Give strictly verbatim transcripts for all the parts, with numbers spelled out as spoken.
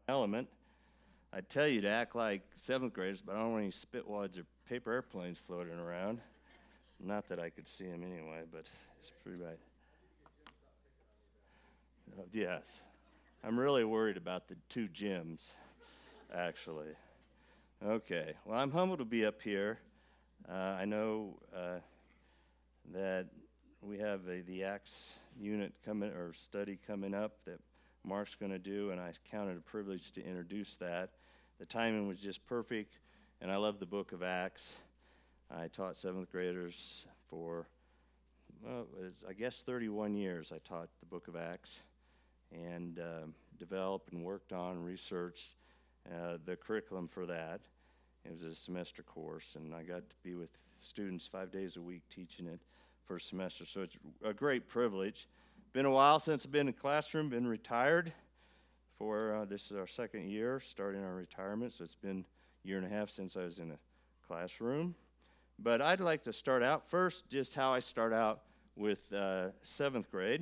element. I tell you to act like seventh graders, but I don't want any spitwads or paper airplanes floating around. Not that I could see them anyway, but it's pretty bad. Uh, yes. I'm really worried about the two gyms, actually. Okay. Well, I'm humbled to be up here. Uh, I know uh, that we have a, the Acts unit coming, or study coming up that Mark's going to do, and I count it a privilege to introduce that. The timing was just perfect, and I love the book of Acts. I taught seventh graders for, well, it was, I guess thirty-one years I taught the book of Acts, and uh, developed and worked on, researched uh, the curriculum for that. It was a semester course, and I got to be with students five days a week teaching it for a semester, so it's a great privilege. Been a while since I've been in the classroom, been retired for, uh, this is our second year, starting our retirement, so it's been a year and a half since I was in a classroom. But I'd like to start out first, just how I start out with uh, seventh grade,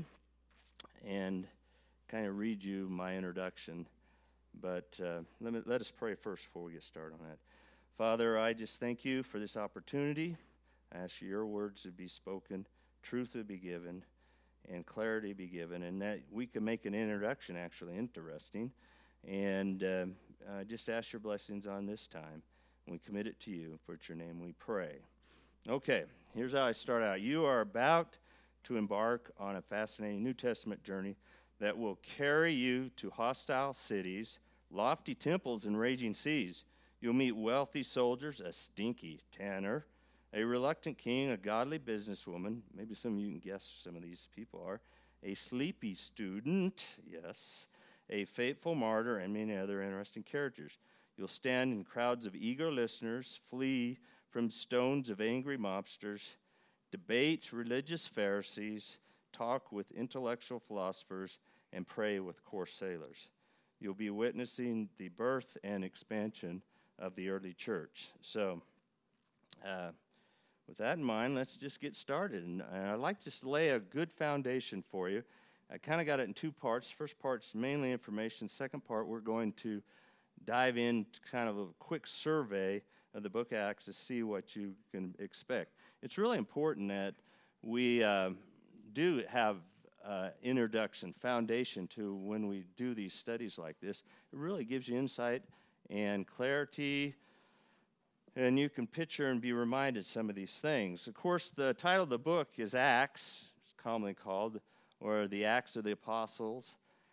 and kind of read you my introduction. But uh, let me, let us pray first before we get started on that. Father, I just thank you for this opportunity. I ask your words to be spoken, truth to be given, and clarity be given, and that we can make an introduction actually interesting. And uh, uh, just ask your blessings on this time. And we commit it to you. For it's your name we pray. Okay, here's how I start out. You are about to embark on a fascinating New Testament journey that will carry you to hostile cities, lofty temples, and raging seas. You'll meet wealthy soldiers, a stinky tanner, a reluctant king, a godly businesswoman. Maybe some of you can guess some of these people are. A sleepy student, yes, a faithful martyr, and many other interesting characters. You'll stand in crowds of eager listeners, flee from stones of angry mobsters, debate religious Pharisees, talk with intellectual philosophers, and pray with coarse sailors. You'll be witnessing the birth and expansion of the early church. So, uh, with that in mind, let's just get started. And I'd like just to lay a good foundation for you. I kind of got it in two parts. First part's mainly information. Second part, we're going to dive into kind of a quick survey of the book of Acts to see what you can expect. It's really important that we uh, do have uh, introduction, foundation to when we do these studies like this. It really gives you insight and clarity, and you can picture and be reminded some of these things. Of course, the title of the book is Acts, it's commonly called, or the Acts of the Apostles.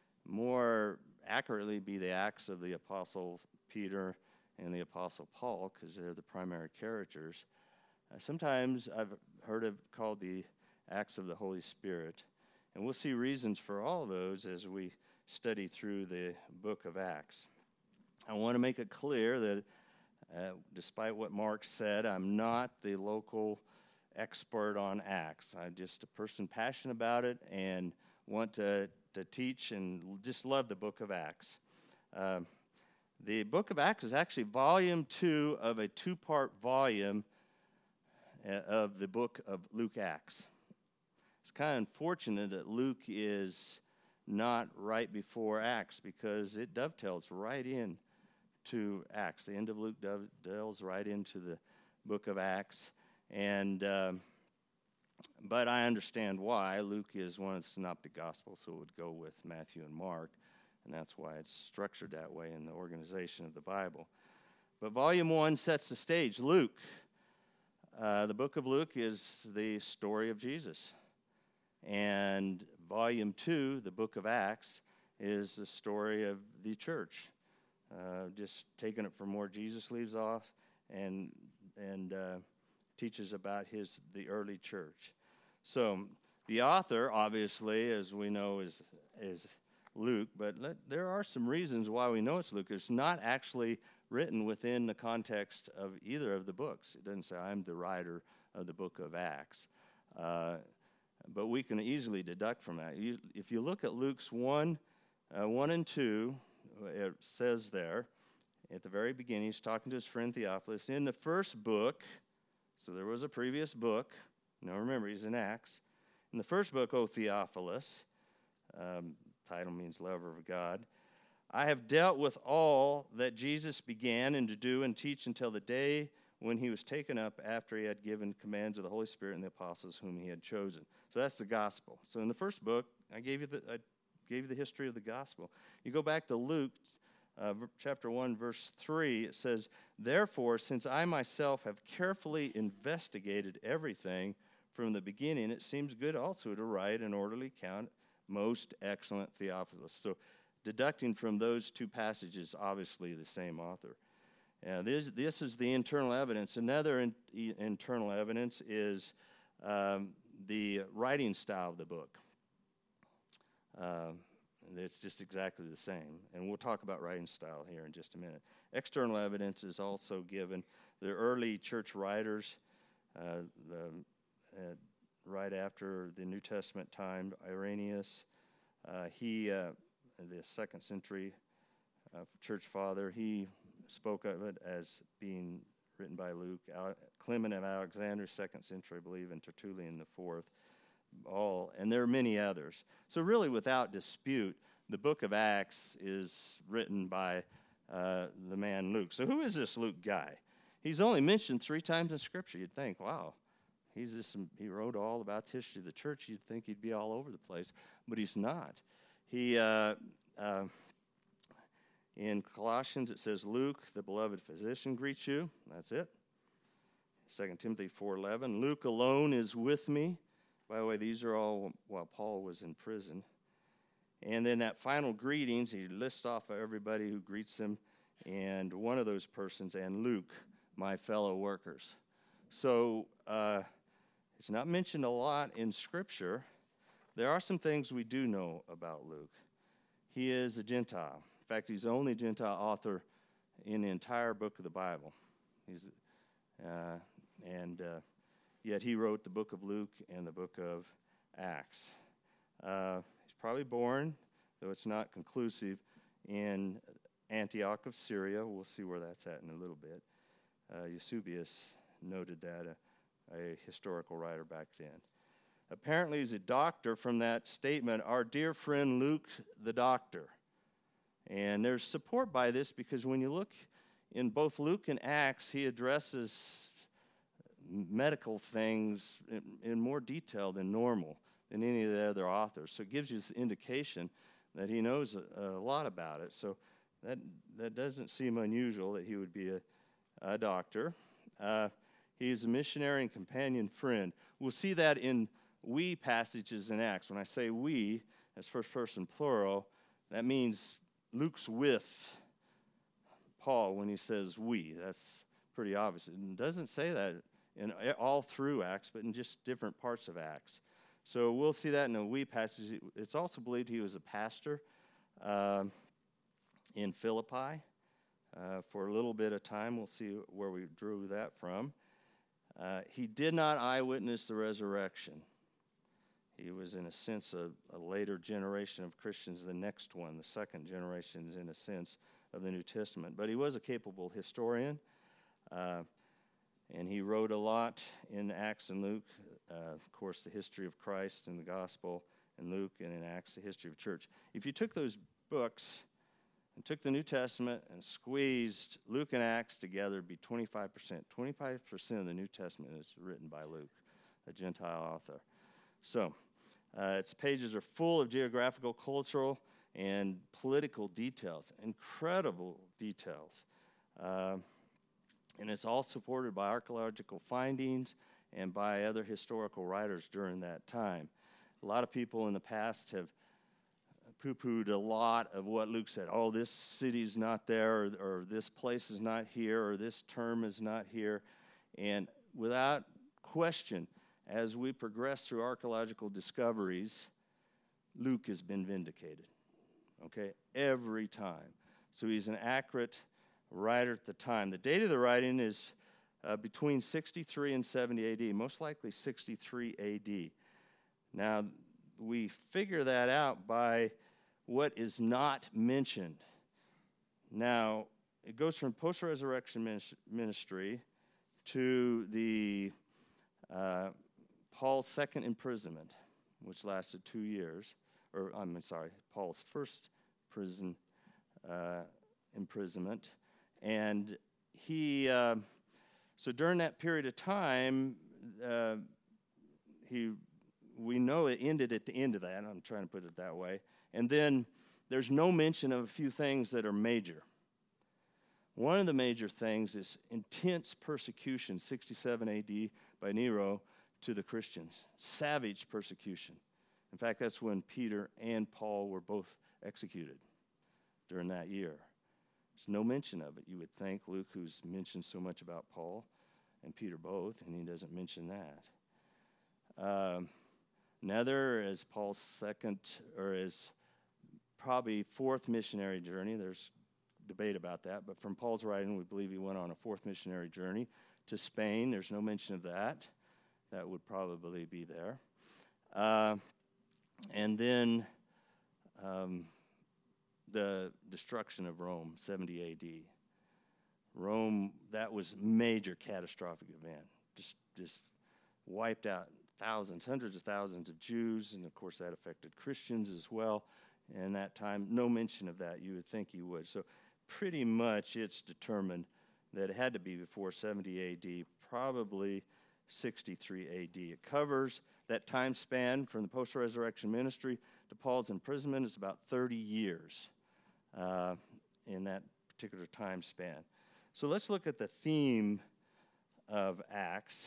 More accurately be the Acts of the Apostles Peter and the Apostle Paul, because they're the primary characters. Uh, sometimes I've heard it called the Acts of the Holy Spirit, and we'll see reasons for all those as we study through the book of Acts. I want to make it clear that Uh, despite what Mark said, I'm not the local expert on Acts. I'm just a person passionate about it and want to, to teach and just love the book of Acts. Uh, the book of Acts is actually volume two of a two-part volume uh, of the book of Luke Acts. It's kind of unfortunate that Luke is not right before Acts because it dovetails right in to Acts. The end of Luke delves right into the book of Acts, and um, but I understand why. Luke is one of the synoptic gospels, so it would go with Matthew and Mark, and that's why it's structured that way in the organization of the Bible. But volume one sets the stage. Luke, uh, the book of Luke is the story of Jesus, and volume two, the book of Acts, is the story of the church. Uh, just taking it from where Jesus leaves off and and uh, teaches about his the early church. So the author, obviously, as we know, is is Luke, but let, there are some reasons why we know it's Luke. It's not actually written within the context of either of the books. It doesn't say, I'm the writer of the book of Acts. Uh, but we can easily deduct from that. You, if you look at Luke's one, uh, one and two, it says there, at the very beginning, he's talking to his friend Theophilus. In the first book, so there was a previous book. Now remember, he's in Acts. In the first book, O Theophilus, um, title means lover of God, I have dealt with all that Jesus began and to do and teach until the day when he was taken up after he had given commands of the Holy Spirit and the apostles whom he had chosen. So that's the gospel. So in the first book, I gave you the, I gave you the history of the gospel. You go back to Luke uh, chapter one, verse three, it says, therefore, since I myself have carefully investigated everything from the beginning, it seems good also to write an orderly account, most excellent Theophilus. So deducting from those two passages, obviously the same author. Uh, this, this is the internal evidence. Another in, e, internal evidence is um, the writing style of the book. Um, it's just exactly the same. And we'll talk about writing style here in just a minute. External evidence is also given. The early church writers, uh, the, uh, right after the New Testament time, Irenaeus, uh, he, uh, the second century uh, church father, he spoke of it as being written by Luke. Al- Clement of Alexander, second century, I believe, and Tertullian the fourth, all, and there are many others. So really, without dispute, the book of Acts is written by uh, the man Luke. So who is this Luke guy? He's only mentioned three times in Scripture. You'd think, wow, he's just some, he wrote all about the history of the church. You'd think he'd be all over the place, but he's not. He uh, uh, in Colossians, it says, Luke, the beloved physician, greets you. That's it. Second Timothy four eleven, Luke alone is with me. By the way, these are all while Paul was in prison. And then that final greetings, he lists off everybody who greets him, and one of those persons, and Luke, my fellow workers. So uh, it's not mentioned a lot in Scripture. There are some things we do know about Luke. He is a Gentile. In fact, he's the only Gentile author in the entire book of the Bible. He's, uh, and uh, yet he wrote the book of Luke and the book of Acts. Uh, he's probably born, though it's not conclusive, in Antioch of Syria. We'll see where that's at in a little bit. Uh, Eusebius noted that, a, a historical writer back then. Apparently, he's a doctor from that statement, our dear friend Luke the doctor. And there's support by this because when you look in both Luke and Acts, he addresses medical things in, in more detail than normal than any of the other authors. So it gives you this indication that he knows a, a lot about it. So that that doesn't seem unusual that he would be a, a doctor. Uh, he's a missionary and companion friend. We'll see that in we passages in Acts. When I say we, as first person plural, that means Luke's with Paul when he says we. That's pretty obvious. It doesn't say that in all through Acts, but in just different parts of Acts. So we'll see that in a we passage. It's also believed he was a pastor uh, in Philippi uh, for a little bit of time. We'll see where we drew that from. Uh, he did not eyewitness the resurrection. He was, in a sense, a, a later generation of Christians, the next one, the second generation, in a sense, of the New Testament. But he was a capable historian, uh, and he wrote a lot in Acts and Luke. Uh, of course, the history of Christ and the gospel in Luke, and in Acts, the history of church. If you took those books and took the New Testament and squeezed Luke and Acts together, it'd be twenty-five percent. twenty-five percent of the New Testament is written by Luke, a Gentile author. So, uh, its pages are full of geographical, cultural, and political details, incredible details. Uh, and it's all supported by archaeological findings and by other historical writers during that time. A lot of people in the past have poo-pooed a lot of what Luke said. Oh, this city's not there, or, or this place is not here, or this term is not here. And without question, as we progress through archaeological discoveries, Luke has been vindicated, okay, every time. So he's an accurate writer at the time. The date of the writing is uh, between sixty-three and seventy A D, most likely sixty-three A D. Now, we figure that out by what is not mentioned. Now, it goes from post-resurrection ministry to the uh, Paul's second imprisonment, which lasted two years, or I'm sorry, Paul's first prison uh, imprisonment. And he, uh, so during that period of time, uh, he, we know it ended at the end of that. I'm trying to put it that way. And then there's no mention of a few things that are major. One of the major things is intense persecution, sixty-seven A D by Nero, to the Christians. Savage persecution. In fact, that's when Peter and Paul were both executed during that year. There's no mention of it. You would think Luke, who's mentioned so much about Paul and Peter both, and he doesn't mention that. Um, another is Paul's second, or his probably fourth missionary journey. There's debate about that, but from Paul's writing, we believe he went on a fourth missionary journey to Spain. There's no mention of that. That would probably be there. Uh, and then um, the destruction of Rome, seventy A D. Rome, that was major catastrophic event. Just, just wiped out thousands, hundreds of thousands of Jews, and of course that affected Christians as well. And that time, no mention of that. You would think he would. So pretty much it's determined that it had to be before seventy A D, probably sixty-three A D. It covers that time span from the post-resurrection ministry to Paul's imprisonment. It's about thirty years uh, in that particular time span. So let's look at the theme of Acts,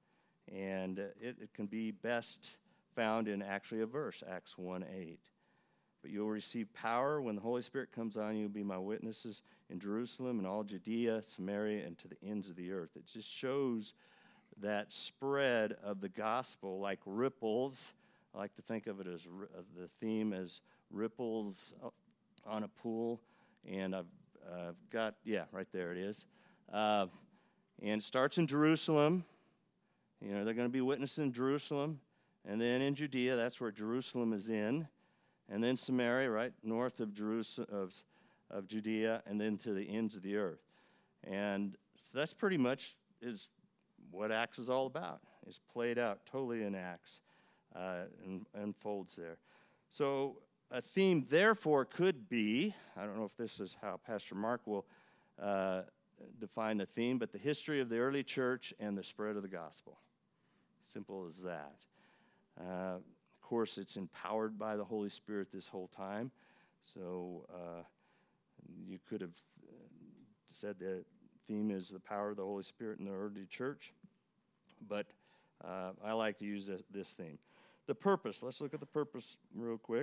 and it, it can be best found in actually a verse, Acts one eight. But you'll receive power when the Holy Spirit comes on you. You'll be my witnesses in Jerusalem and all Judea, Samaria, and to the ends of the earth. It just shows that spread of the gospel like ripples. I like to think of it as uh, the theme as ripples on a pool. And I've uh, got, yeah, right there it is. Uh, and it starts in Jerusalem. You know, they're going to be witnessing in Jerusalem. And then in Judea, that's where Jerusalem is in. And then Samaria, right north of Jerusalem, of, of Judea, and then to the ends of the earth. And that's pretty much is what Acts is all about. It's played out totally in Acts uh, and unfolds there. So a theme, therefore, could be, I don't know if this is how Pastor Mark will uh, define the theme, but the history of the early church and the spread of the gospel. Simple as that. Uh, Of course, it's empowered by the Holy Spirit this whole time. So uh, you could have said the theme is the power of the Holy Spirit in the early church. But uh, I like to use this, this theme. The purpose. Let's look at the purpose real quick.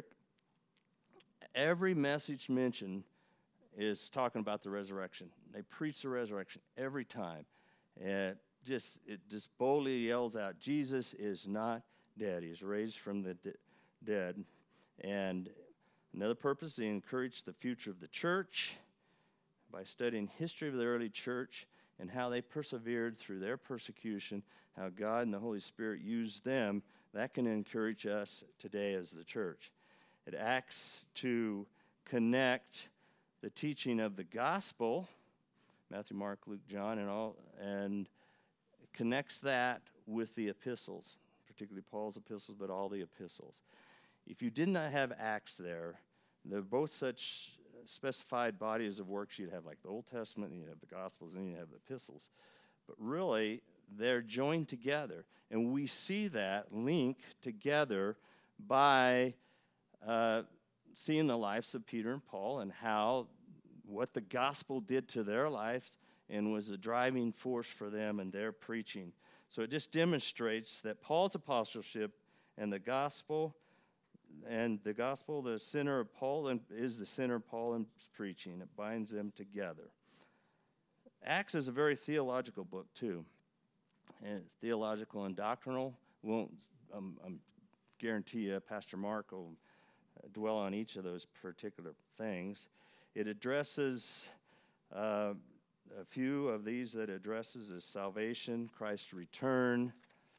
Every message mentioned is talking about the resurrection. They preach the resurrection every time. It just, it just boldly yells out, Jesus is not dead. He's raised from the de- dead. And another purpose, they encourage the future of the church by studying history of the early church and how they persevered through their persecution, how God and the Holy Spirit used them. That can encourage us today as the church. It acts to connect the teaching of the gospel, Matthew, Mark, Luke, John, and all, and connects that with the epistles, particularly Paul's epistles, but all the epistles. If you did not have Acts there, they're both such specified bodies of works. You'd have like the Old Testament, and you'd have the Gospels, and you'd have the epistles. But really, they're joined together. And we see that link together by uh, seeing the lives of Peter and Paul and how what the gospel did to their lives and was a driving force for them and their preaching. So it just demonstrates that Paul's apostleship and the gospel, and the gospel, the center of Paul, and is the center of Paul and preaching. It binds them together. Acts is a very theological book, too. And it's theological and doctrinal. We won't um, um, guarantee you Pastor Mark will dwell on each of those particular things. It addresses uh, a few of these that addresses is salvation, Christ's return,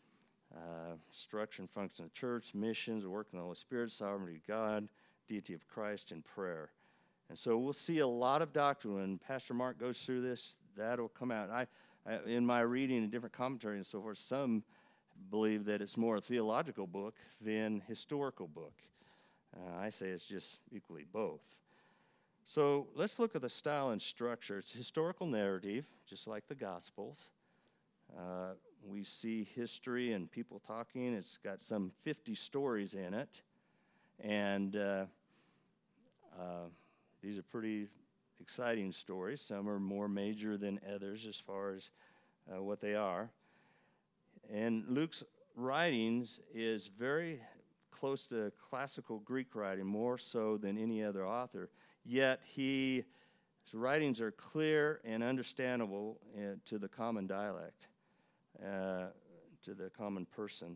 uh, structure and function of the church, missions, work of the Holy Spirit, sovereignty of God, deity of Christ, and prayer. And so we'll see a lot of doctrine. When Pastor Mark goes through this, that'll come out. I, I, in my reading and different commentary and so forth, some believe that it's more a theological book than historical book. Uh, I say it's just equally both. So let's look at the style and structure. It's historical narrative, just like the Gospels. Uh, we see history and people talking. It's got some fifty stories in it. And uh, uh, these are pretty exciting stories. Some are more major than others as far as uh, what they are. And Luke's writings is very close to classical Greek writing, more so than any other author. Yet he, his writings are clear and understandable uh, to the common dialect, uh, to the common person.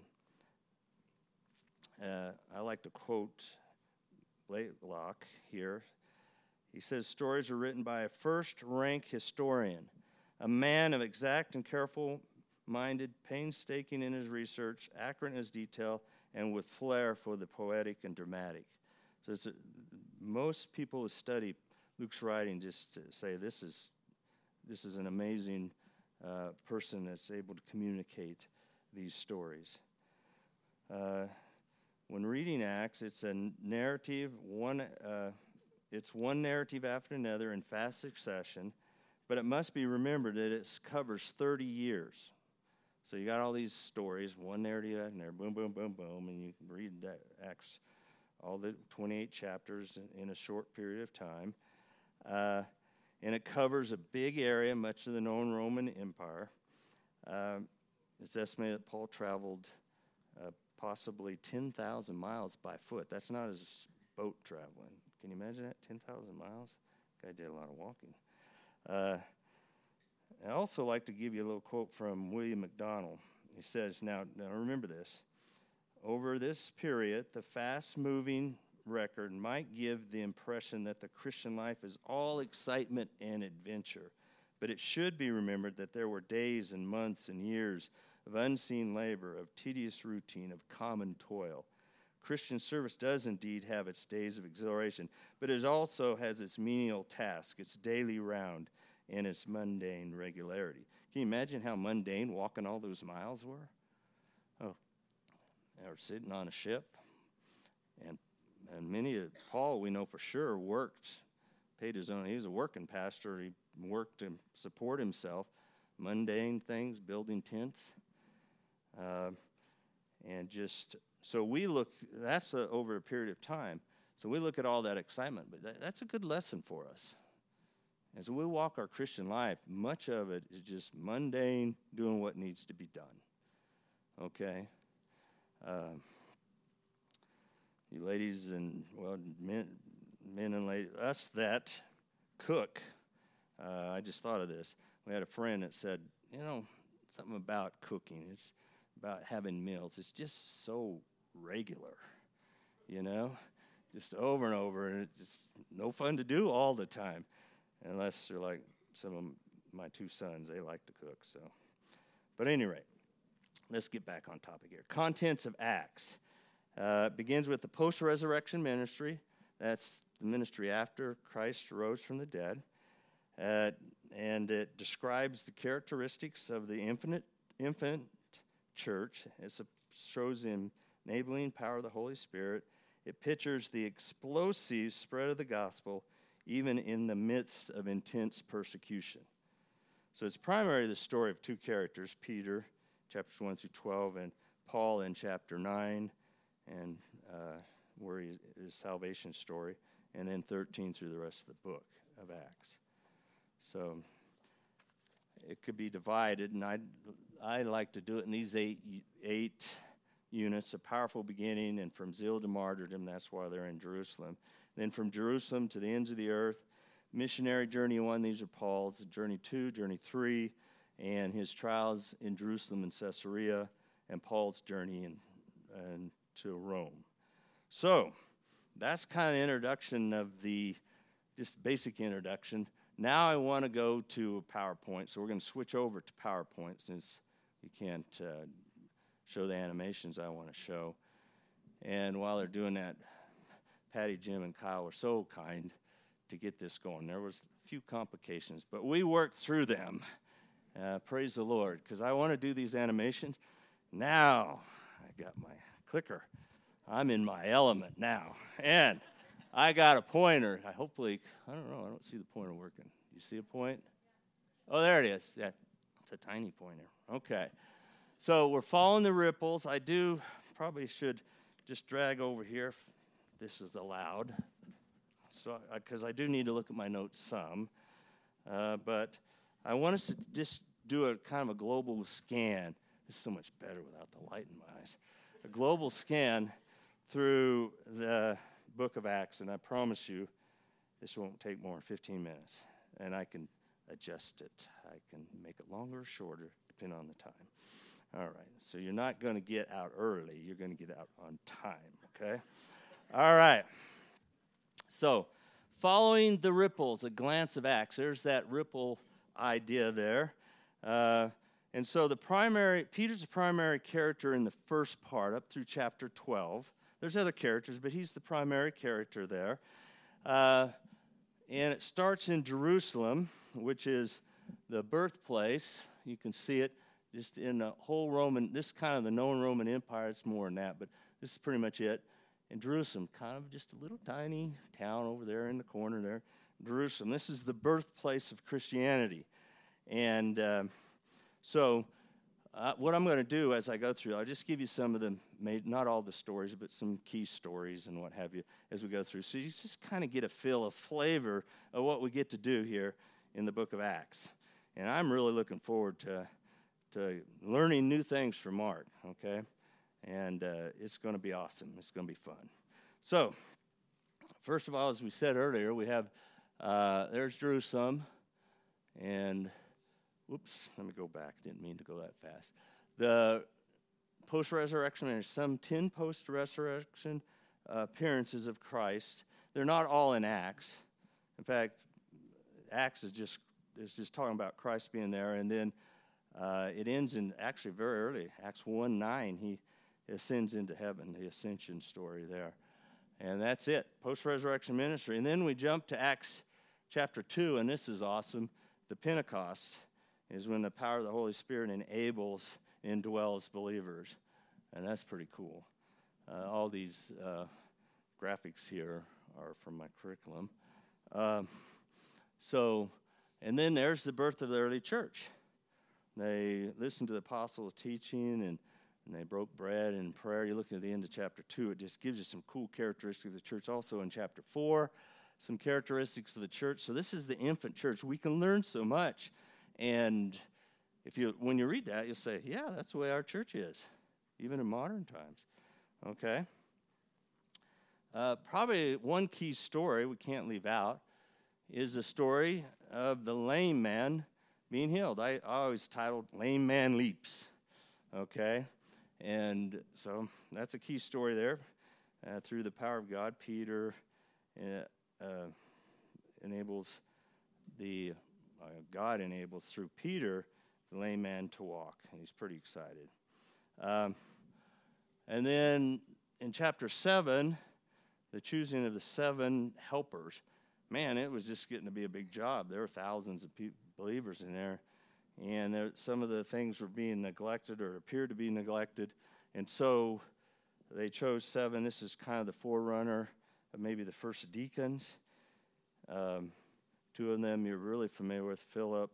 Uh, I like to quote Blaylock here. He says, stories are written by a first-rank historian, a man of exact and careful-minded, painstaking in his research, accurate in his detail, and with flair for the poetic and dramatic. So it's a, most people who study Luke's writing just say this is this is an amazing uh, person that's able to communicate these stories. Uh, when reading Acts, it's a narrative. One, uh, it's one narrative after another in fast succession, but it must be remembered that it covers thirty years. So you got all these stories, one narrative after another, boom, boom, boom, boom, and you can read Acts, all the twenty-eight chapters in a short period of time. Uh, and it covers a big area, much of the known Roman Empire. Uh, it's estimated that Paul traveled uh, possibly ten thousand miles by foot. That's not his boat traveling. Can you imagine that, ten thousand miles? Guy did a lot of walking. Uh, I also like to give you a little quote from William MacDonald. He says, now, now remember this, over this period, the fast-moving record might give the impression that the Christian life is all excitement and adventure, but it should be remembered that there were days and months and years of unseen labor, of tedious routine, of common toil. Christian service does indeed have its days of exhilaration, but it also has its menial task, its daily round, and its mundane regularity. Can you imagine how mundane walking all those miles were? Oh, they were sitting on a ship, and and many of Paul, we know for sure, worked, paid his own. He was a working pastor. He worked to support himself, mundane things, building tents, uh, and just so we look. That's a, over a period of time. So we look at all that excitement, but that, that's a good lesson for us. As we walk our Christian life, much of it is just mundane, doing what needs to be done. Okay? Uh, you ladies and, well, men, men and ladies, us that cook, uh, I just thought of this. We had a friend that said, you know, something about cooking. It's about having meals. It's just so regular, you know? Just over and over, and it's just no fun to do all the time. Unless they're like some of my two sons, they like to cook. So, but at any rate, let's get back on topic here. Contents of Acts. Uh, begins with the post-resurrection ministry. That's the ministry after Christ rose from the dead. Uh, and it describes the characteristics of the infinite, infant church. It shows the enabling power of the Holy Spirit. It pictures the explosive spread of the gospel even in the midst of intense persecution. So it's primarily the story of two characters, Peter, chapters one through twelve, and Paul in chapter nine, and uh, where he, his salvation story, and then thirteen through the rest of the book of Acts. So it could be divided, and I I like to do it in these eight eight units, a powerful beginning, and from zeal to martyrdom, that's why they're in Jerusalem. Then from Jerusalem to the ends of the earth, missionary journey one, these are Paul's, journey two, journey three, and his trials in Jerusalem and Caesarea, and Paul's journey in, in, to Rome. So that's kind of the introduction of the, just basic introduction. Now I want to go to PowerPoint, so we're going to switch over to PowerPoint since you can't uh, show the animations I want to show. And while they're doing that, Patty, Jim, and Kyle were so kind to get this going. There was a few complications, but we worked through them. Uh, praise the Lord, because I want to do these animations. Now, I got my clicker. I'm in my element now. And I got a pointer. I hopefully, I don't know, I don't see the pointer working. You see a point? Oh, there it is. Yeah, it's a tiny pointer. Okay. So we're following the ripples. I do probably should just drag over here if this is allowed. So, because I do need to look at my notes some. Uh, but I want us to just do a kind of a global scan. This is so much better without the light in my eyes. A global scan through the book of Acts, and I promise you this won't take more than fifteen minutes, and I can adjust it. I can make it longer or shorter, depending on the time. All right, so you're not going to get out early. You're going to get out on time, okay? All right. So, following the ripples, a glance of Acts. There's that ripple idea there. Uh, and so the primary, Peter's the primary character in the first part, up through chapter twelve. There's other characters, but he's the primary character there. Uh, and it starts in Jerusalem, which is the birthplace. You can see it just in the whole Roman, this is kind of the known Roman Empire. It's more than that, but this is pretty much it. In Jerusalem, kind of just a little tiny town over there in the corner there. Jerusalem. This is the birthplace of Christianity. And uh, so uh, what I'm going to do as I go through, I'll just give you some of the, not all the stories, but some key stories and what have you as we go through. So you just kind of get a feel, a flavor of what we get to do here in the book of Acts. And I'm really looking forward to, to learning new things from Mark, okay? And uh, it's going to be awesome. It's going to be fun. So, first of all, as we said earlier, we have, uh, there's Jerusalem. And, whoops, let me go back. Didn't mean to go that fast. The post-resurrection, there's some ten post-resurrection uh, appearances of Christ. They're not all in Acts. In fact, Acts is just, is just talking about Christ being there. And then uh, it ends in, actually, very early, Acts one nine. He ascends into heaven, the ascension story there. And that's it, post-resurrection ministry. And then we jump to Acts chapter two, and this is awesome. The Pentecost is when the power of the Holy Spirit enables, indwells believers. And that's pretty cool. Uh, all these uh, graphics here are from my curriculum. Um, so, and then there's the birth of the early church. They listened to the apostles' teaching, and And they broke bread and prayer. You look at the end of chapter two, it just gives you some cool characteristics of the church. Also in chapter four, some characteristics of the church. So this is the infant church. We can learn so much. And if you, when you read that, you'll say, yeah, that's the way our church is, even in modern times. Okay? Uh, probably one key story we can't leave out is the story of the lame man being healed. I, I always titled Lame Man Leaps. Okay? And so that's a key story there. Uh, through the power of God, Peter uh, uh, enables the, uh, God enables through Peter the lame man to walk. And he's pretty excited. Um, and then in chapter seven, the choosing of the seven helpers. Man, it was just getting to be a big job. There were thousands of pe- believers in there. And there, some of the things were being neglected or appeared to be neglected. And so they chose seven. This is kind of the forerunner of maybe the first deacons. Um, two of them you're really familiar with, Philip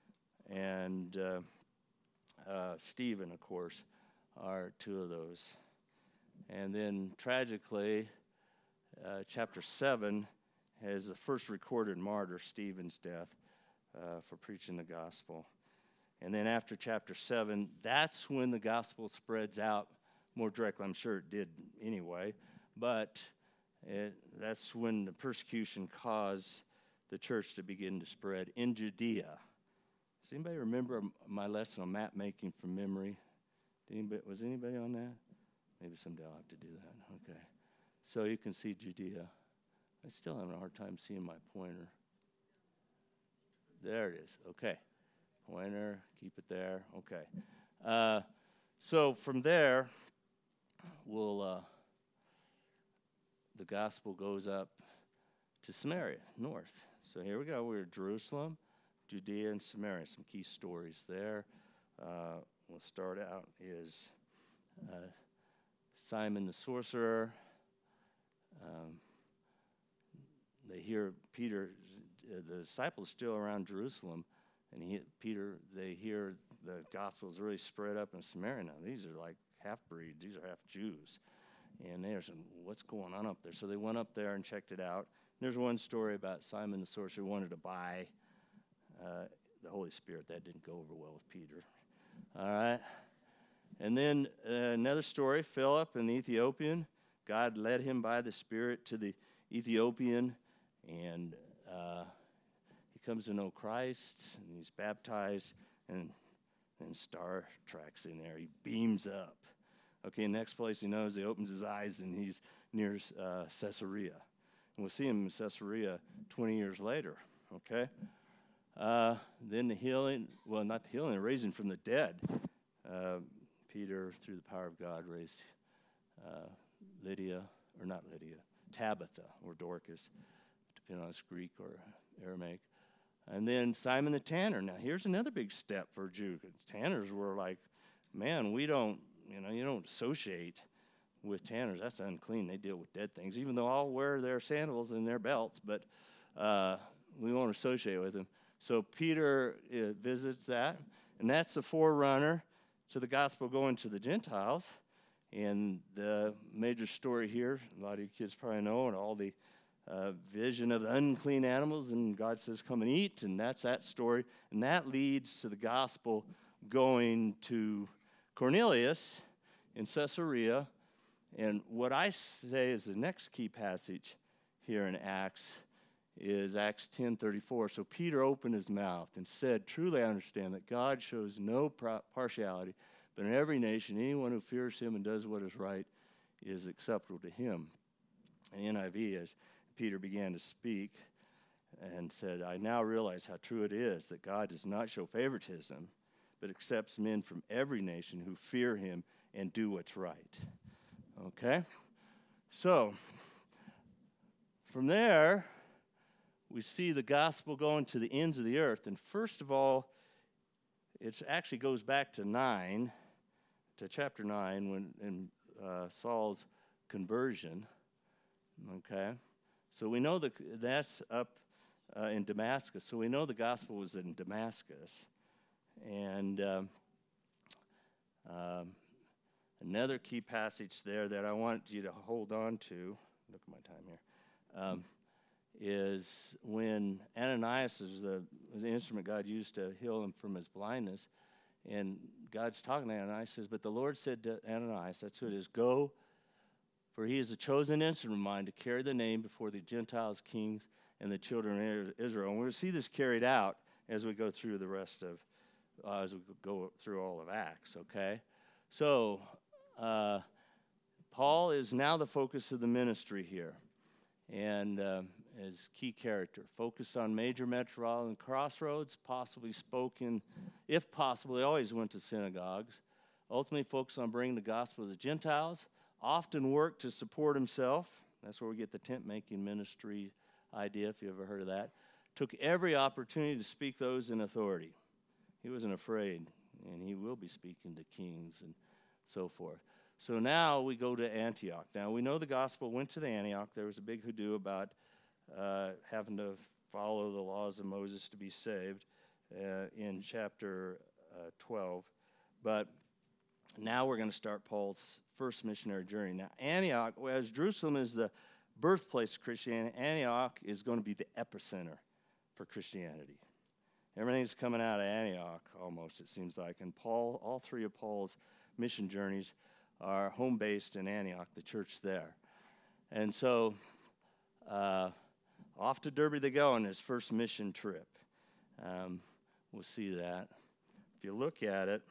and uh, uh, Stephen, of course, are two of those. And then tragically, uh, chapter seven has the first recorded martyr, Stephen's death, uh, for preaching the gospel. And then after chapter seven, that's when the gospel spreads out more directly. I'm sure it did anyway, but it, that's when the persecution caused the church to begin to spread in Judea. Does anybody remember my lesson on map making from memory? Did anybody, was anybody on that? Maybe someday I'll have to do that. Okay. So you can see Judea. I still have a hard time seeing my pointer. There it is. Okay. Pointer, keep it there. Okay. Uh, so from there, we'll, uh, the gospel goes up to Samaria, north. So here we go. We're at Jerusalem, Judea, and Samaria. Some key stories there. Uh, we'll start out is uh, Simon the sorcerer, um, hear Peter, uh, the disciples still around Jerusalem, and he, Peter, they hear the gospel is really spread up in Samaria now. These are like half-breeds. These are half Jews. And they're saying, what's going on up there? So they went up there and checked it out. And there's one story about Simon the sorcerer who wanted to buy uh, the Holy Spirit. That didn't go over well with Peter. All right. And then uh, another story, Philip, an Ethiopian. God led him by the Spirit to the Ethiopian, and uh, he comes to know Christ, and he's baptized, and then Star Trek's in there. He beams up. Okay, next place he knows, he opens his eyes, and he's near uh, Caesarea. And we'll see him in Caesarea twenty years later, okay? Uh, then the healing, well, not the healing, the raising from the dead. Uh, Peter, through the power of God, raised uh, Lydia, or not Lydia, Tabitha, or Dorcas, depending on if it's Greek or Aramaic. And then Simon the tanner. Now, here's another big step for a Jew. Tanners were like, man, we don't, you know, you don't associate with tanners. That's unclean. They deal with dead things, even though I'll wear their sandals and their belts, but uh, we won't associate with them. So Peter uh, visits that, and that's the forerunner to the gospel going to the Gentiles. And the major story here, a lot of you kids probably know, and all the uh, vision of the unclean animals, and God says, come and eat, and that's that story. And that leads to the gospel going to Cornelius in Caesarea. And what I say is the next key passage here in Acts is Acts ten thirty-four. So Peter opened his mouth and said, truly I understand that God shows no partiality, but in every nation, anyone who fears him and does what is right is acceptable to him. In N I V, as Peter began to speak and said, I now realize how true it is that God does not show favoritism, but accepts men from every nation who fear him and do what's right. Okay? So, from there, we see the gospel going to the ends of the earth. And first of all, it actually goes back to nine, to chapter nine, when in uh, Saul's conversion. Okay? So we know that that's up uh, in Damascus. So we know the gospel was in Damascus. And um, um, another key passage there that I want you to hold on to, look at my time here, um, is when Ananias is the, was the instrument God used to heal him from his blindness. And God's talking to Ananias, says, but the Lord said to Ananias, that's who it is, go, for he is a chosen instrument of mine to carry the name before the Gentiles, kings, and the children of Israel. And we'll see this carried out as we go through the rest of, uh, as we go through all of Acts, okay? So, uh, Paul is now the focus of the ministry here, and uh, as key character, focused on major metropolitan crossroads, possibly spoken, if possible, he always went to synagogues, ultimately focused on bringing the gospel to the Gentiles, often worked to support himself. That's where we get the tent-making ministry idea, if you ever heard of that. Took every opportunity to speak those in authority. He wasn't afraid, and he will be speaking to kings and so forth. So now we go to Antioch. Now, we know the gospel went to the Antioch. There was a big hoodoo about uh, having to follow the laws of Moses to be saved uh, in chapter uh, twelve. But now we're going to start Paul's first missionary journey. Now, Antioch, whereas Jerusalem is the birthplace of Christianity, Antioch is going to be the epicenter for Christianity. Everything's coming out of Antioch, almost, it seems like. And Paul, all three of Paul's mission journeys are home-based in Antioch, the church there. And so uh, off to Derbe they go on his first mission trip. Um, we'll see that. If you look at it,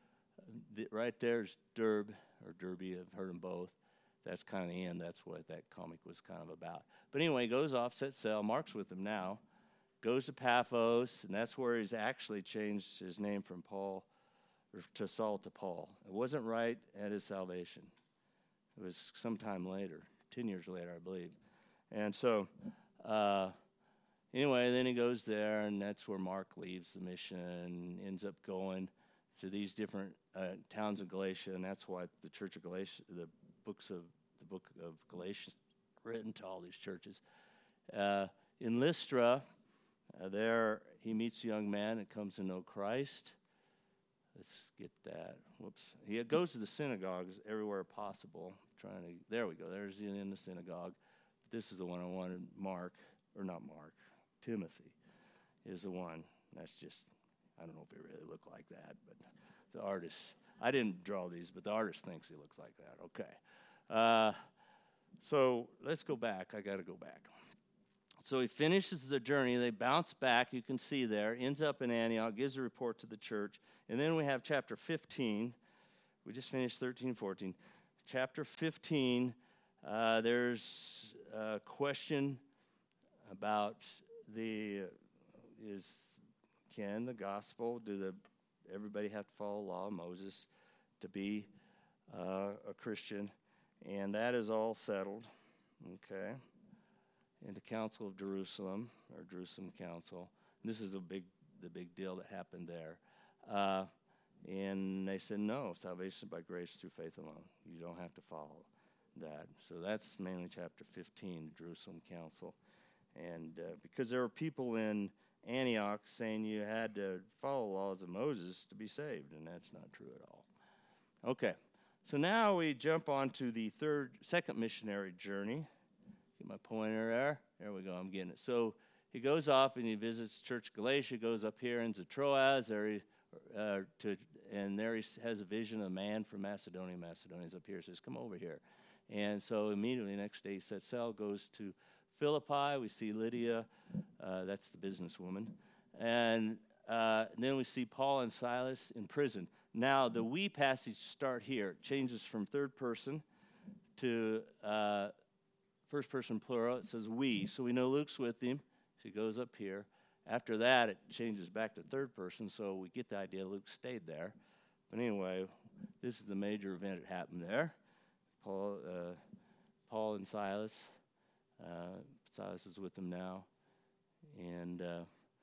the, right there's Derbe, or Derby, I've heard them both. That's kind of the end. That's what that comic was kind of about. But anyway, he goes off, sets sail. Mark's with him now. Goes to Paphos, and that's where he's actually changed his name from Paul or to Saul to Paul. It wasn't right at his salvation. It was sometime later, ten years later, I believe. And so, uh, anyway, then he goes there, and that's where Mark leaves the mission and ends up going to these different uh, towns of Galatia, and that's why the Church of Galatia, the books of the book of Galatians, written to all these churches. Uh, in Lystra, uh, there he meets a young man and comes to know Christ. Let's get that. Whoops. He goes to the synagogues everywhere possible. Trying to. There we go. There's in, in the synagogue. This is the one I wanted. Mark, or not Mark. Timothy is the one. That's just. I don't know if they really look like that, but the artist. I didn't draw these, but the artist thinks he looks like that. Okay. Uh, so let's go back. I got to go back. So he finishes the journey. They bounce back. You can see there. Ends up in Antioch. Gives a report to the church. And then we have chapter fifteen. We just finished thirteen, fourteen. Chapter fifteen, uh, there's a question about the, is, can the gospel, do the, everybody have to follow the law of Moses to be uh, a Christian? And that is all settled, okay, in the Council of Jerusalem, or Jerusalem Council. And this is a big, the big deal that happened there. Uh, and they said, no, salvation is by grace through faith alone. You don't have to follow that. So that's mainly chapter fifteen, Jerusalem Council. And uh, because there were people in Antioch saying you had to follow the laws of Moses to be saved, and that's not true at all. Okay, so now we jump on to the third, second missionary journey. Get my pointer there. There we go, I'm getting it. So he goes off and he visits Church Galatia, goes up here into Troas, there he, uh, to, and there he has a vision of a man from Macedonia. Macedonia's up here, says, come over here. And so immediately next day he sets sail, goes to Philippi. We see Lydia, uh, that's the businesswoman. And uh, then we see Paul and Silas in prison. Now, the we passage start here. It changes from third person to uh, first person plural. It says we. So we know Luke's with him. She goes up here. After that, it changes back to third person, so we get the idea Luke stayed there. But anyway, this is the major event that happened there. Paul, uh, Paul and Silas. Uh, Silas is with them now. And uh,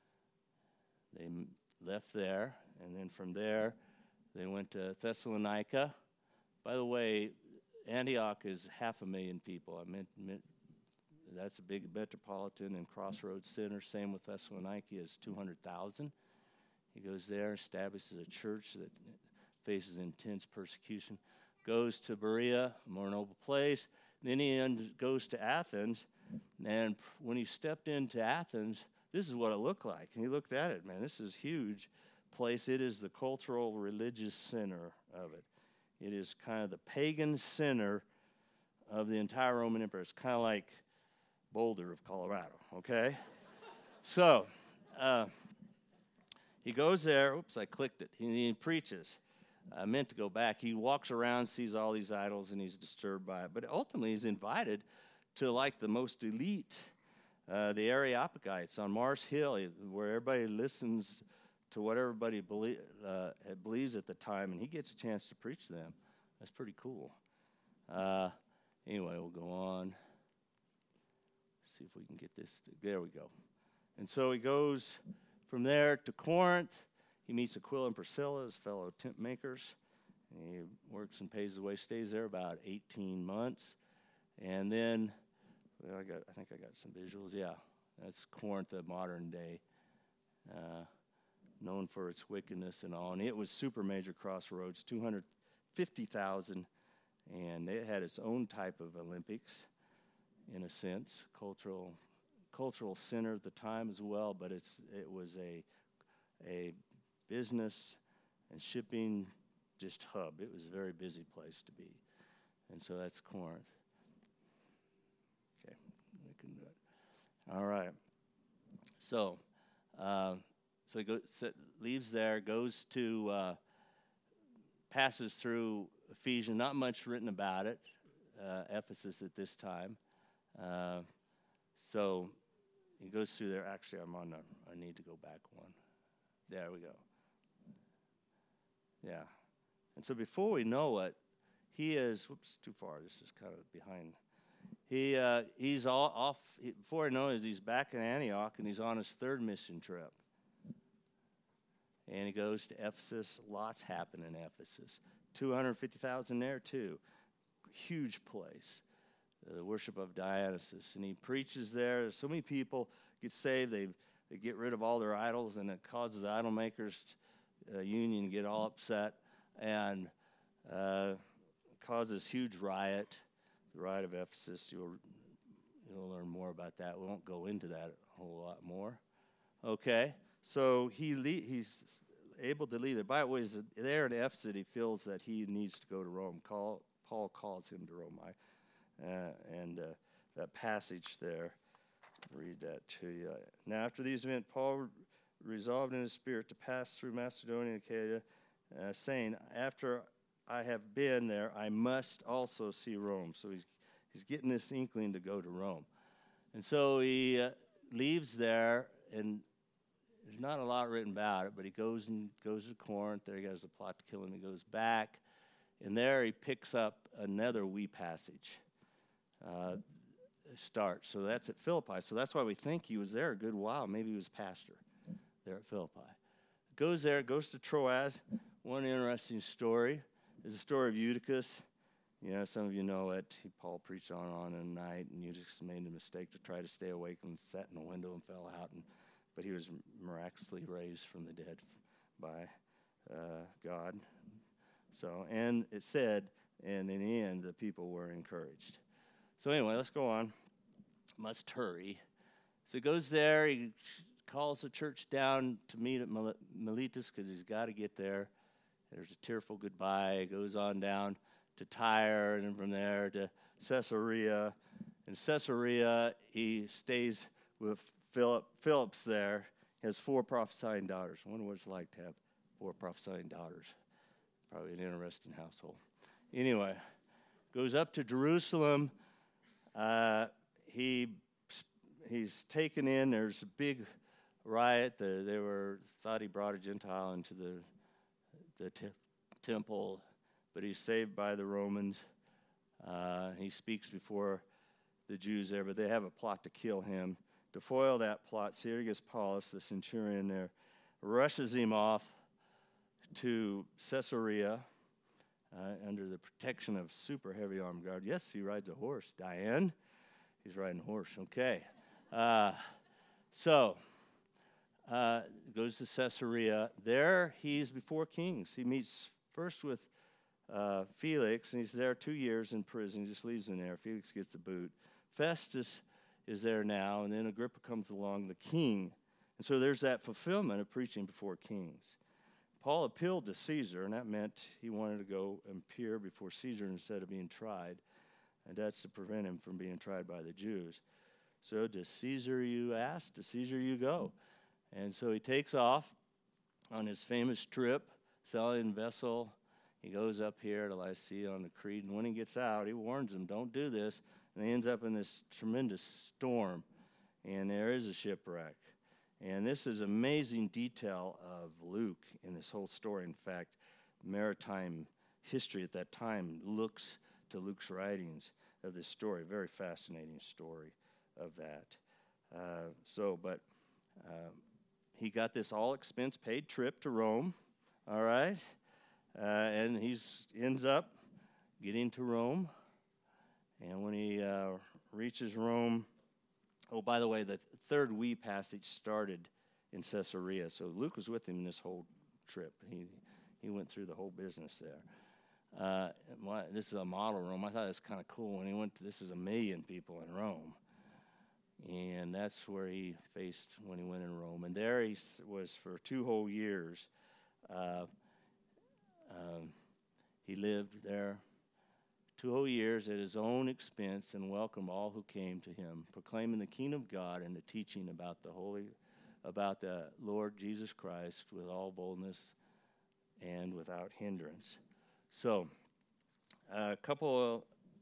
they m- left there. And then from there, they went to Thessalonica. By the way, Antioch is half a million people. I meant, meant that's a big metropolitan and crossroads center. Same with Thessalonica is two hundred thousand. He goes there, establishes a church that faces intense persecution. Goes to Berea, a more noble place. Then he un- goes to Athens. And when he stepped into Athens, this is what it looked like. And he looked at it, man, this is a huge place. It is the cultural, religious center of it. It is kind of the pagan center of the entire Roman Empire. It's kind of like Boulder of Colorado, okay? so, uh, he goes there. Oops, I clicked it. He, he preaches. I meant to go back. He walks around, sees all these idols, and he's disturbed by it. But ultimately, he's invited to, like, the most elite, uh, the Areopagites on Mars Hill, where everybody listens to what everybody belie- uh, believes at the time, and he gets a chance to preach to them. That's pretty cool. Uh, anyway, we'll go on. See if we can get this. To, there we go. And so he goes from there to Corinth. He meets Aquila and Priscilla, his fellow tent makers. And he works and pays his way, stays there about eighteen months. And then, well, I got, I think I got some visuals. Yeah, that's Corinth, the modern day, uh, known for its wickedness and all. And it was super major crossroads, two hundred fifty thousand, and it had its own type of Olympics, in a sense, cultural cultural center at the time as well. But it's it was a a business and shipping just hub. It was a very busy place to be, and so that's Corinth. Okay, we can do it. All right. So, uh, so he goes, leaves there, goes to, uh, passes through Ephesians. Not much written about it. Uh, Ephesus at this time. Uh, so he goes through there. Actually, I'm on the, I need to go back one. There we go. Yeah. And so before we know it, he is, whoops, too far. This is kind of behind. He uh, He's all off, he, before I know it, he's back in Antioch, and he's on his third mission trip. And he goes to Ephesus. Lots happen in Ephesus. two hundred fifty thousand there, too. Huge place. the worship of Dionysus. And he preaches there. So many people get saved. They, they get rid of all their idols, and it causes the idol makers uh, union to get all upset and uh, causes huge riot. The riot of Ephesus, you'll, you'll learn more about that. We won't go into that a whole lot more. Okay, so he le- he's able to leave it. By the way, there in Ephesus, he feels that he needs to go to Rome. Call, Paul calls him to Rome. I, uh, and uh, that passage there, read that to you. Now, after these events, Paul resolved in his spirit to pass through Macedonia and Achaia, uh, saying, after I have been there, I must also see Rome. So he's, he's getting this inkling to go to Rome. And so he uh, leaves there, and there's not a lot written about it, but he goes and goes to Corinth. There he has a plot to kill him. He goes back, and there he picks up another wee passage. Uh, starts. So that's at Philippi. So that's why we think he was there a good while. Maybe he was pastor there at Philippi. Goes there, goes to Troas. One interesting story is the story of Eutychus. You know, some of you know it. He, Paul preached on on a night, and Eutychus made the mistake to try to stay awake and sat in a window and fell out. And, but he was miraculously raised from the dead by uh, God. So, and it said, and in the end, the people were encouraged. So anyway, let's go on. Must hurry. So he goes there. He calls the church down to meet at Miletus because he's got to get there. There's a tearful goodbye. He goes on down to Tyre, and then from there to Caesarea. In Caesarea, he stays with Philip. Philip's there. He has four prophesying daughters. I wonder what it's like to have four prophesying daughters. Probably an interesting household. Anyway, goes up to Jerusalem. Uh, he he's taken in. There's a big riot. The, they were thought he brought a Gentile into the the te- temple, but he's saved by the Romans. Uh, he speaks before the Jews there, but they have a plot to kill him. To foil that plot, Sergius Paulus, the centurion there, rushes him off to Caesarea uh, under the protection of super heavy armed guard. Yes, he rides a horse. Diane, he's riding a horse. Okay. Uh, so, uh, goes to Caesarea. There, he's before kings. He meets first with uh, Felix, and he's there two years in prison. He just leaves him there. Felix gets the boot. Festus is there now, and then Agrippa comes along, the king. And so there's that fulfillment of preaching before kings. Paul appealed to Caesar, and that meant he wanted to go and appear before Caesar instead of being tried, and that's to prevent him from being tried by the Jews. So to Caesar you ask, to Caesar you go. And so he takes off on his famous trip, selling vessel. He goes up here to Lycia on the Crete, and when he gets out, he warns them, don't do this. And he ends up in this tremendous storm, and there is a shipwreck. And this is amazing detail of Luke in this whole story. In fact, maritime history at that time looks to Luke's writings of this story. Very fascinating story of that. Uh, so, but uh, he got this all-expense-paid trip to Rome, all right? Uh, and he ends up getting to Rome. And when he uh, reaches Rome, oh, by the way, the third we passage started in Caesarea. So Luke was with him this whole trip. He he went through the whole business there. Uh, my, this is a model Rome. I thought it was kind of cool when he went to, this is a million people in Rome. And that's where he faced when he went in Rome. And there he was for two whole years. Uh, um, he lived there two whole years at his own expense and welcomed all who came to him, proclaiming the kingdom of God and the teaching about the holy, about the Lord Jesus Christ with all boldness and without hindrance. So, a couple. Of,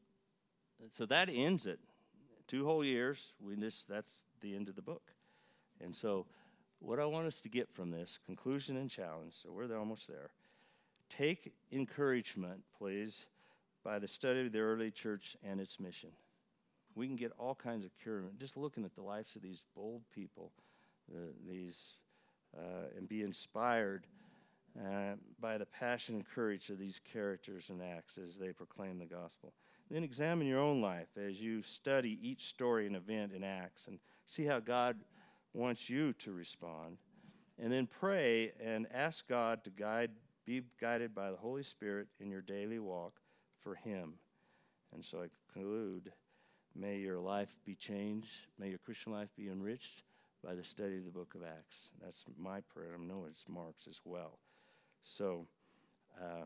so that ends it. Two whole years. We just that's the end of the book. And so, what I want us to get from this conclusion and challenge. So we're almost there. Take encouragement, please, by the study of the early church and its mission. We can get all kinds of encouragement just looking at the lives of these bold people, uh, these, uh, and be inspired uh, by the passion and courage of these characters and acts as they proclaim the gospel. then examine your own life as you study each story and event in Acts and see how God wants you to respond. And then pray and ask God to guide, be guided by the Holy Spirit in your daily walk for Him. And so I conclude, may your life be changed, may your Christian life be enriched by the study of the book of Acts. That's my prayer. I know it's Mark's as well. So uh,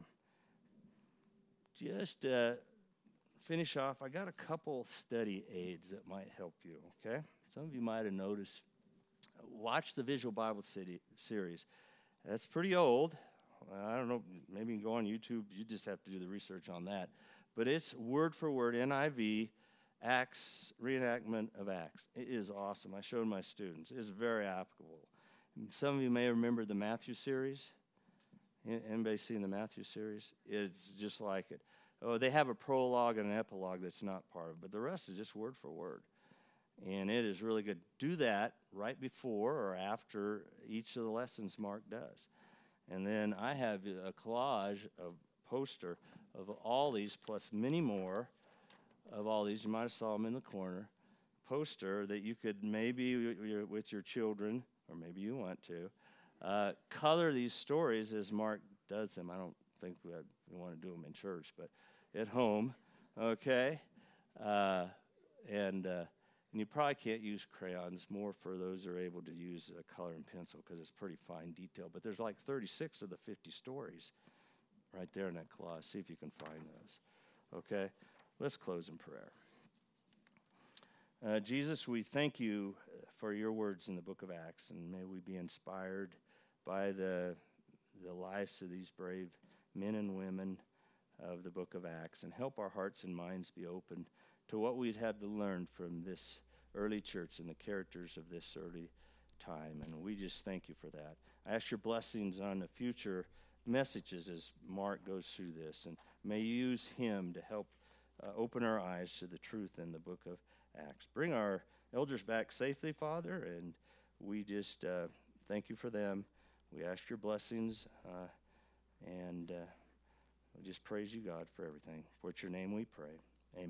just uh, finish off. I got a couple study aids that might help you, okay? Some of you might have noticed. Watch the Visual Bible City series. That's pretty old. I don't know, maybe you can go on YouTube. You just have to do the research on that. But it's word for word, N I V, Acts, reenactment of Acts. It is awesome. I showed my students. It is very applicable. And some of you may remember the Matthew series. Anybody seen the Matthew series? It's just like it. Oh, they have a prologue and an epilogue that's not part of it, but the rest is just word for word. And it is really good. Do that right before or after each of the lessons Mark does. And then I have a collage of poster of all these, plus many more of all these. You might have saw them in the corner. Poster that you could maybe with your children, or maybe you want to, uh, color these stories as Mark does them. I don't think we, have, we want to do them in church, but at home, okay? Uh, and... Uh, And you probably can't use crayons, more for those who are able to use a color and pencil because it's pretty fine detail. But there's like thirty-six of the fifty stories right there in that collage. See if you can find those. Okay? Let's close in prayer. Uh, Jesus, we thank you for your words in the book of Acts, and may we be inspired by the, the lives of these brave men and women of the book of Acts, and help our hearts and minds be open to what we'd have to learn from this early church and the characters of this early time. And we just thank you for that. I ask your blessings on the future messages as Mark goes through this. And may you use him to help uh, open our eyes to the truth in the book of Acts. Bring our elders back safely, Father, and we just uh, thank you for them. We ask your blessings, uh, and uh, we just praise you, God, for everything. For it's your name we pray.